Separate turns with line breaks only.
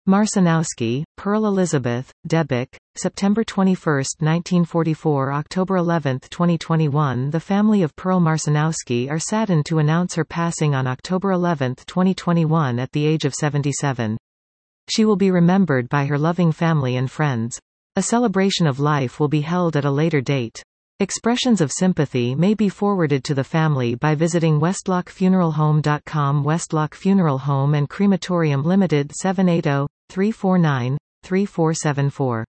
Marcinowski, Pearl Elizabeth, Debick, September 21, 1944 – October 11, 2021. The family of Pearl Marcinowski are saddened to announce her passing on October 11, 2021 at the age of 77. She will be remembered by her loving family and friends. A celebration of life will be held at a later date. Expressions of sympathy may be forwarded to the family by visiting westlockfuneralhome.com. Westlock Funeral Home and Crematorium Limited, 780-349-3474.